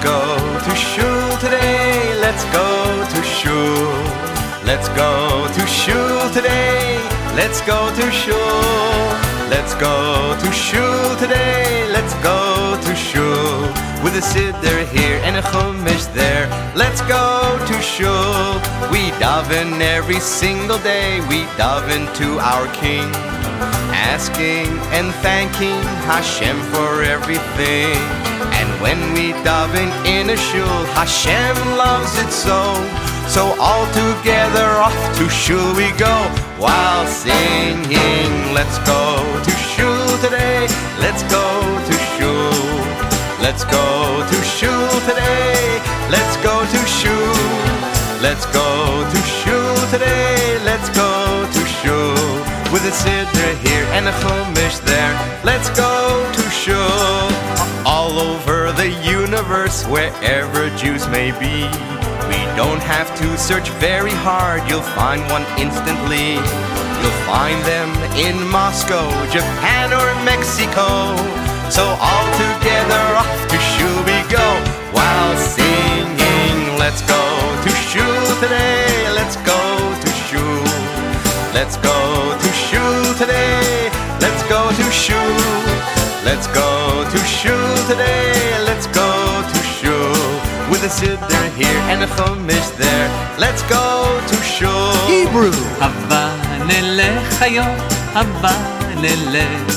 go to shul today. Let's go to shul. Let's go to shul today. Let's go to shul. Let's go to shul today. Let's go to shul. With a siddur here and a chumash there. Let's go to shul. We daven every single day. We daven to our King, asking and thanking Hashem for everything. And when we daven in a shul, Hashem loves it so. So all together off to shul we go, while singing, let's go to shul today. Let's go to shul. Let's go to shul today. Let's go to shul. Let's go to shul today. Let's go to shul. With a siddur here and a chumash there. Let's go to shul. All over the universe, wherever Jews may be, we don't have to search very hard. You'll find one instantly. You'll find them in Moscow, Japan, or Mexico. So all together off to shul we go, while singing, let's go to shul today. Let's go to shul. Let's go to shul today. Let's go to shul. Let's go to shul today. Let's go to shul. With a siddur here and a chumash there. Let's go to shul. Hebrew. Hava nelech hayom, hava nelech.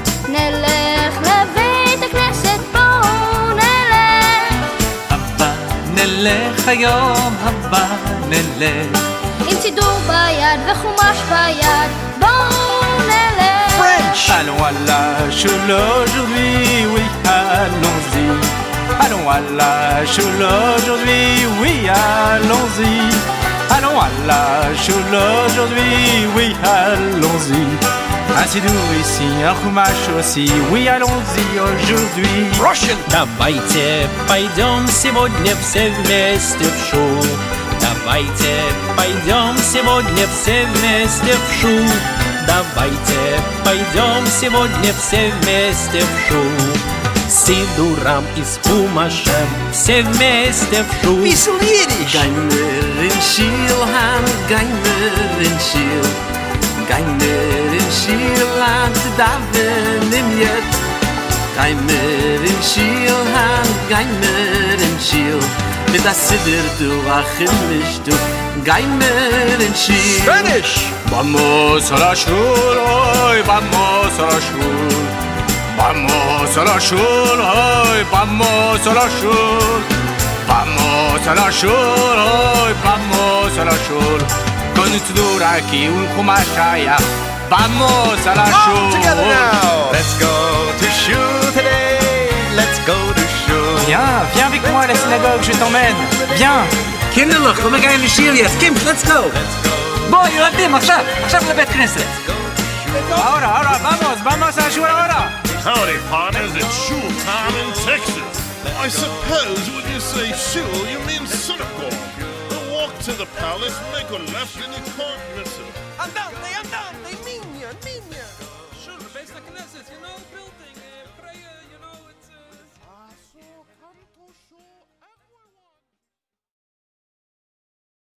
נלך לבית הכנסת, בואו נלך. Hava nelech hayom, hava nelech. עם סידור ביד וחומש ביד, בואו נלך. French. Allons à la choule aujourd'hui, oui, allons-y. Allons à la choule aujourd'hui, oui, allons-y. Allons à la choule aujourd'hui, oui, allons-y. Un sidour ici, un chumash aussi, oui, allons-y aujourd'hui. Russian. Давайте пойдем сегодня все вместе в шул. Давайте пойдем сегодня все вместе в шул. Давайте пойдем сегодня все вместе в шул. С сидуром и с хумашем все вместе в шул. Bissel Yiddish. Geimer in Shilhan, Geimer in Shil. Geimer in Shilhan, Daven im Yet. Geimer in Shilhan, Geimer in Shil. Mit der Siddur du achimish du, Geimer in Shil. Spanish. Vamos a la shul, hoy, vamos a la shul. Vamos a la shul, hoy, vamos a la shul. Vamos a la shul, hoy, vamos a la shul. Con tzdur aquí un chumash hayach. Vamos a la shul. All together now. Let's go to shul today. Let's go to shul. Viens avec moi à la synagogue, je t'emmène. Viens. Kinderlich, komm wir gehen in Shil jetzt. Kim, let's go. בואו ילדים, עכשיו לבית כנסת. Ahora, vamos a la shul ahora. Howdy, partners, it's shul time in Texas. I suppose when you say shul, you mean synagogue. The walk to the palace, make a left, and you can't miss it.